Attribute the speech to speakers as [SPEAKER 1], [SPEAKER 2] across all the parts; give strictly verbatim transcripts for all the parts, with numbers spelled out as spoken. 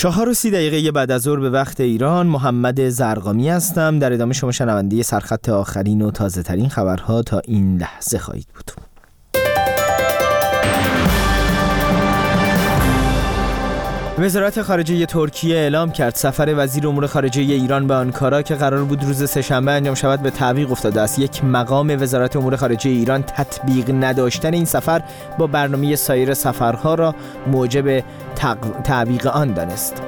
[SPEAKER 1] چهار و سی دقیقه بعد از ظهر به وقت ایران، محمد زرقامی هستم. در ادامه شما شنونده سرخط آخرین و تازه ترین خبرها تا این لحظه خواهید بود. وزارت خارجه ترکیه اعلام کرد سفر وزیر امور خارجه ایران به آنکارا که قرار بود روز سه‌شنبه انجام شود به تعویق افتاده است. یک مقام وزارت امور خارجه ایران تطبیق نداشتن این سفر با برنامه سایر سفرها را موجب تعویق آن دانست.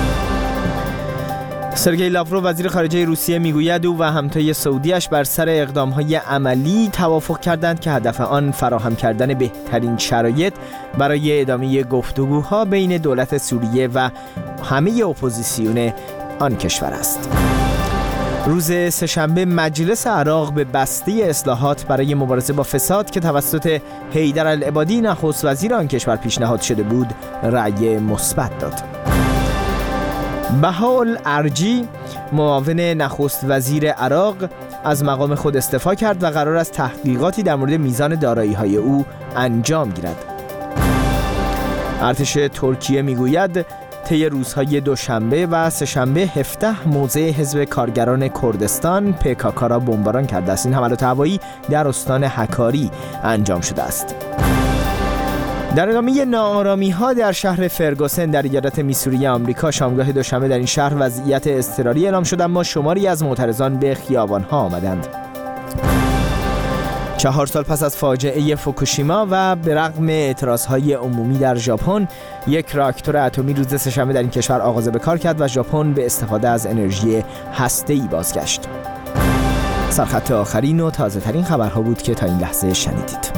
[SPEAKER 1] سرگئی لاوروف وزیر خارجه روسیه میگوید او و همتای سعودیش بر سر اقدام‌های عملی توافق کردند که هدف آن فراهم کردن بهترین شرایط برای ادامه گفتگوها بین دولت سوریه و همه اپوزیسیون آن کشور است. روز سه‌شنبه مجلس عراق به بسته اصلاحات برای مبارزه با فساد که توسط حیدر العبادی نخست وزیر آن کشور پیشنهاد شده بود رأی مثبت داد. بهاءالارجی معاون نخست وزیر عراق از مقام خود استعفا کرد و قرار است تحقیقاتی در مورد میزان دارایی‌های او انجام گیرد. ارتش ترکیه میگوید طی روزهای دوشنبه و سه‌شنبه هفده موضع حزب کارگران کردستان پی کی کی را بمباران کرده است. این حملات هوایی در استان حکاری انجام شده است. در ادامه ناآرامی‌ها در شهر فرگوسن در ایالت میسوری آمریکا شامگاه دوشنبه در این شهر وضعیت اضطراری اعلام شد، اما شماری از معترضان به خیابان‌ها آمدند. چهار سال پس از فاجعه فوکوشیما و به رغم اعتراضهای عمومی در ژاپن، یک راکتور اتمی روز سه‌شنبه در این کشور آغاز به کار کرد و ژاپن به استفاده از انرژی هسته‌ای بازگشت. سرخط آخرین و تازه ترین خبرها بود که تا این لحظه شنیدید.